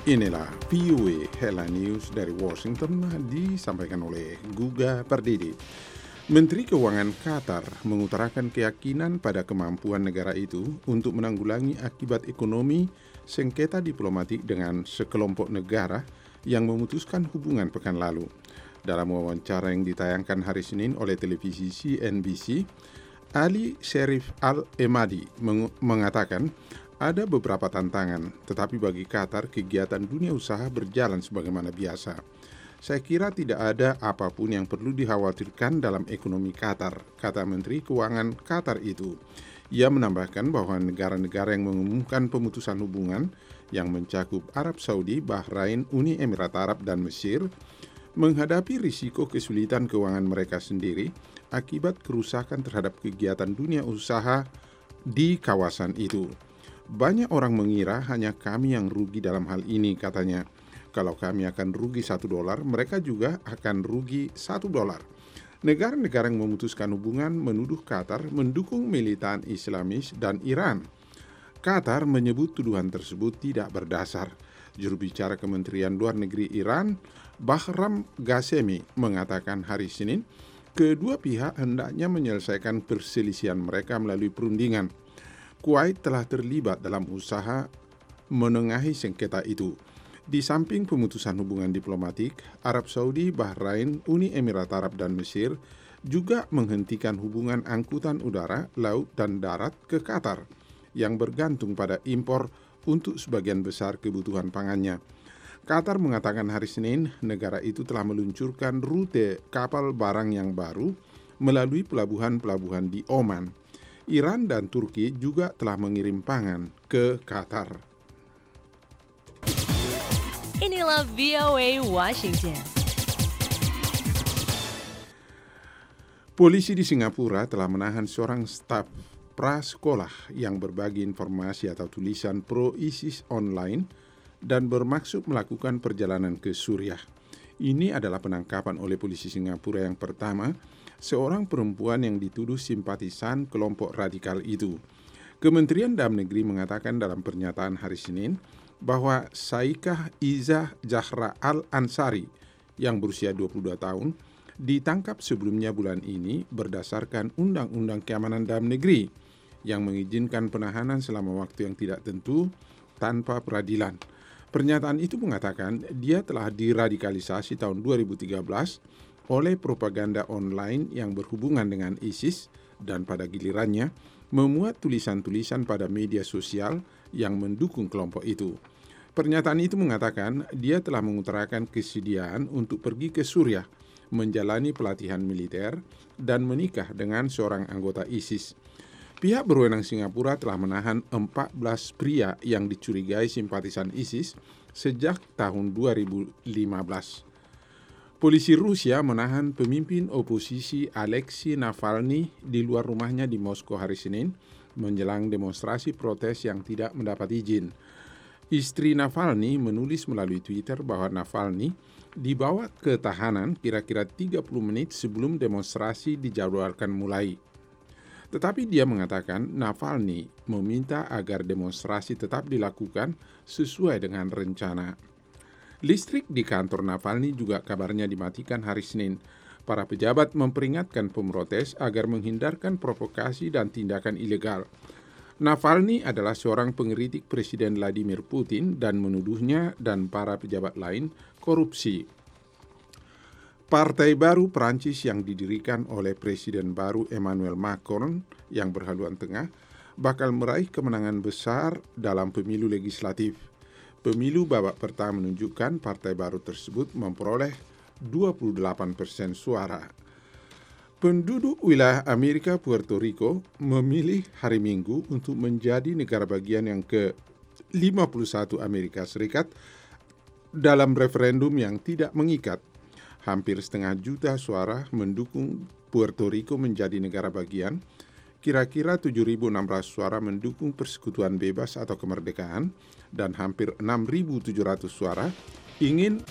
Inilah VOA Headline News dari Washington disampaikan oleh Guga Pardidi. Menteri Keuangan Qatar mengutarakan keyakinan pada kemampuan negara itu untuk menanggulangi akibat ekonomi sengketa diplomatik dengan sekelompok negara yang memutuskan hubungan pekan lalu. Dalam wawancara yang ditayangkan hari Senin oleh televisi CNBC, Ali Sherif Al-Emadi mengatakan ada beberapa tantangan, tetapi bagi Qatar kegiatan dunia usaha berjalan sebagaimana biasa. Saya kira tidak ada apapun yang perlu dikhawatirkan dalam ekonomi Qatar, kata Menteri Keuangan Qatar itu. Ia menambahkan bahwa negara-negara yang mengumumkan pemutusan hubungan yang mencakup Arab Saudi, Bahrain, Uni Emirat Arab, dan Mesir menghadapi risiko kesulitan keuangan mereka sendiri akibat kerusakan terhadap kegiatan dunia usaha di kawasan itu. Banyak orang mengira hanya kami yang rugi dalam hal ini, katanya. Kalau kami akan rugi $1, mereka juga akan rugi $1. Negara-negara yang memutuskan hubungan menuduh Qatar mendukung militan Islamis dan Iran. Qatar menyebut tuduhan tersebut tidak berdasar. Juru bicara Kementerian Luar Negeri Iran, Bahram Ghasemi, mengatakan hari Senin, kedua pihak hendaknya menyelesaikan perselisihan mereka melalui perundingan. Kuwait telah terlibat dalam usaha menengahi sengketa itu. Di samping pemutusan hubungan diplomatik, Arab Saudi, Bahrain, Uni Emirat Arab, dan Mesir juga menghentikan hubungan angkutan udara, laut, dan darat ke Qatar yang bergantung pada impor untuk sebagian besar kebutuhan pangannya. Qatar mengatakan hari Senin negara itu telah meluncurkan rute kapal barang yang baru melalui pelabuhan-pelabuhan di Oman. Iran dan Turki juga telah mengirim pangan ke Qatar. Inilah VOA Washington. Polisi di Singapura telah menahan seorang staf prasekolah yang berbagi informasi atau tulisan pro-ISIS online dan bermaksud melakukan perjalanan ke Suriah. Ini adalah penangkapan oleh polisi Singapura yang pertama seorang perempuan yang dituduh simpatisan kelompok radikal itu. Kementerian Dalam Negeri mengatakan dalam pernyataan hari Senin bahwa Saikah Izzah Zahra Al-Ansari yang berusia 22 tahun ditangkap sebelumnya bulan ini berdasarkan Undang-Undang Keamanan Dalam Negeri yang mengizinkan penahanan selama waktu yang tidak tentu tanpa peradilan. Pernyataan itu mengatakan dia telah diradikalisasi tahun 2013 oleh propaganda online yang berhubungan dengan ISIS dan pada gilirannya memuat tulisan-tulisan pada media sosial yang mendukung kelompok itu. Pernyataan itu mengatakan dia telah mengutarakan kesediaan untuk pergi ke Suriah, menjalani pelatihan militer, dan menikah dengan seorang anggota ISIS. Pihak berwenang Singapura telah menahan 14 pria yang dicurigai simpatisan ISIS sejak tahun 2015. Polisi Rusia menahan pemimpin oposisi Alexei Navalny di luar rumahnya di Moskow hari Senin menjelang demonstrasi protes yang tidak mendapat izin. Istri Navalny menulis melalui Twitter bahwa Navalny dibawa ke tahanan kira-kira 30 menit sebelum demonstrasi dijadwalkan mulai. Tetapi dia mengatakan Navalny meminta agar demonstrasi tetap dilakukan sesuai dengan rencana. Listrik di kantor Navalny juga kabarnya dimatikan hari Senin. Para pejabat memperingatkan pemrotes agar menghindarkan provokasi dan tindakan ilegal. Navalny adalah seorang pengkritik Presiden Vladimir Putin dan menuduhnya dan para pejabat lain korupsi. Partai baru Prancis yang didirikan oleh Presiden baru Emmanuel Macron yang berhaluan tengah bakal meraih kemenangan besar dalam pemilu legislatif. Pemilu babak pertama menunjukkan partai baru tersebut memperoleh 28% suara. Penduduk wilayah Amerika Puerto Rico memilih hari Minggu untuk menjadi negara bagian yang ke-51 Amerika Serikat dalam referendum yang tidak mengikat. Hampir setengah juta suara mendukung Puerto Rico menjadi negara bagian. Kira-kira 7.600 suara mendukung persekutuan bebas atau kemerdekaan dan hampir 6.700 suara ingin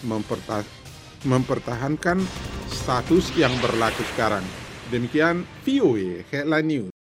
mempertahankan status yang berlaku sekarang. Demikian VOA Headline News.